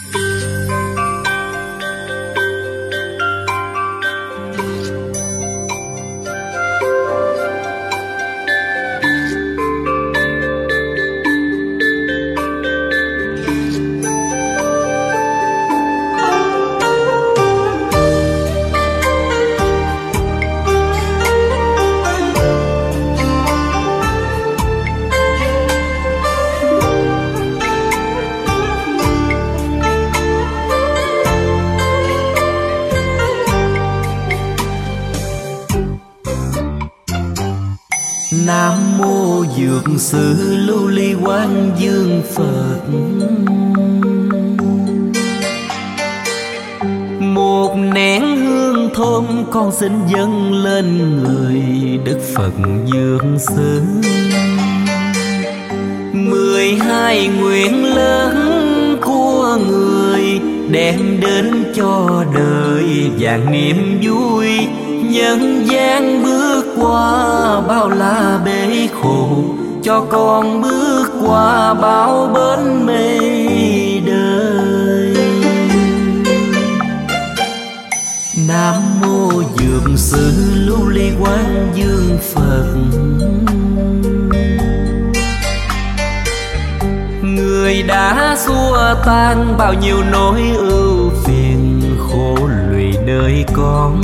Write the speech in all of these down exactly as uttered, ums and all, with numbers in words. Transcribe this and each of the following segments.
Nam mô Dược Sư Lưu Ly Quang Dương Phật. Một nén hương thơm con xin dâng lên người Đức Phật Dược Sư. Mười hai nguyện lớn của người đem đến cho đời vạn niềm vui. Nhân gian bước qua bao la bể khổ, cho con bước qua bao bến mê đời. Nam mô Dược Sư Lưu Ly Quang Dương Phật. Người đã xua tan bao nhiêu nỗi ưu phiền khổ lụy đời con,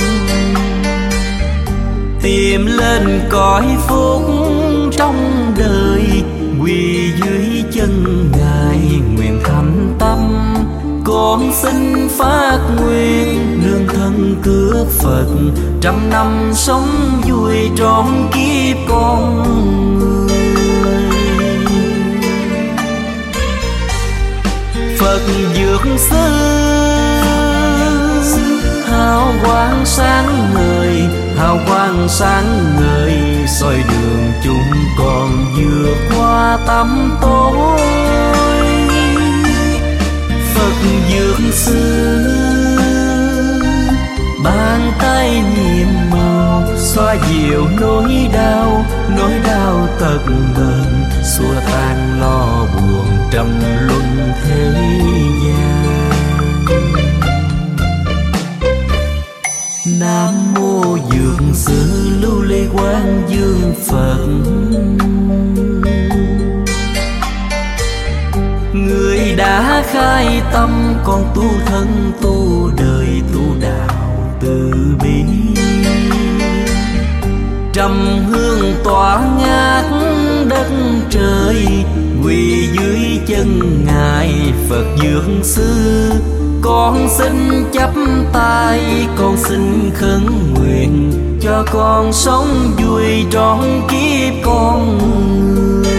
tìm lên cõi phúc trong đời. Quỳ dưới chân Ngài nguyện thâm tâm, con xin phát nguyện nương thân cướp Phật, trăm năm sống vui trọn kiếp con người. Phật Dược Sư hào quang sáng ngời, hào quang sáng ngời, soi đường chúng con vượt qua tăm tối. Phật Dược Sư bàn tay nhiệm màu, xoa dịu nỗi đau, nỗi đau tật bền, xua tan lo buồn trong luân thế gian. Nam mô Dược Sư Lưu Ly Quang Dương Phật. Người đã khai tâm con tu thân tu đời tu đạo từ bi. Trầm hương tỏa ngát đất trời, quỳ dưới chân Ngài Phật Dược Sư. Con xin chắp tay, con xin khấn nguyện, cho con sống vui trọn kiếp con người.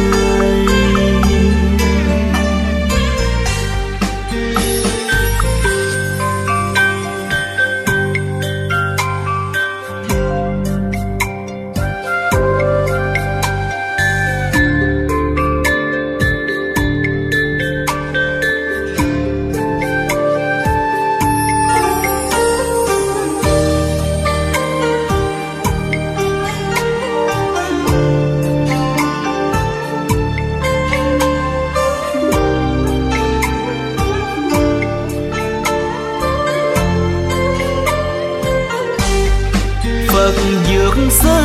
Phật Dược Sư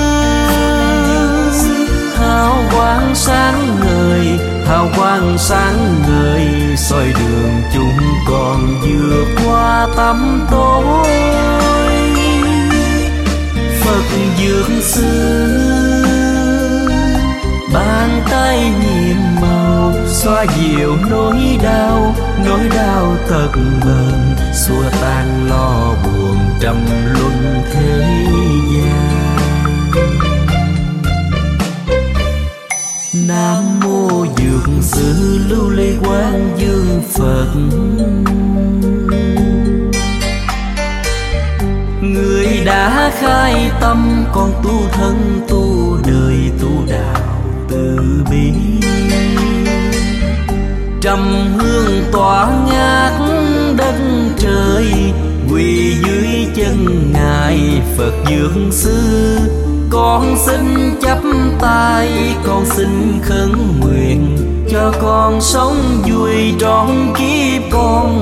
hào quang sáng ngời, hào quang sáng ngời, soi đường chúng con vượt qua tăm tối. Phật Dược Sư bàn tay nhiệm màu, xoa dịu nỗi đau, nỗi đau tật bền, xua tan lo buồn trong luân thế gian. Nam mô Dược Sư Lưu Ly Quang Dương Phật. Người đã khai tâm con tu thân tu đời tu đạo từ bi. Trầm hương tỏa ngát đất trời, quỳ dưới chân Ngài Phật Dược Sư. Con xin chắp tay, con xin khấn nguyện, cho con sống vui trọn kiếp con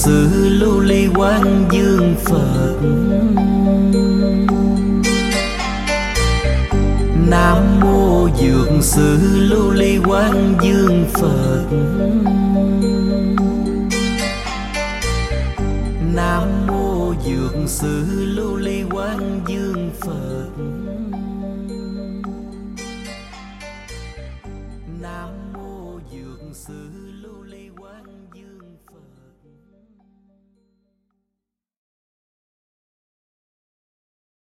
sư lưu ly quang dương Phật. Nam mô dược sư lưu ly quang dương Phật.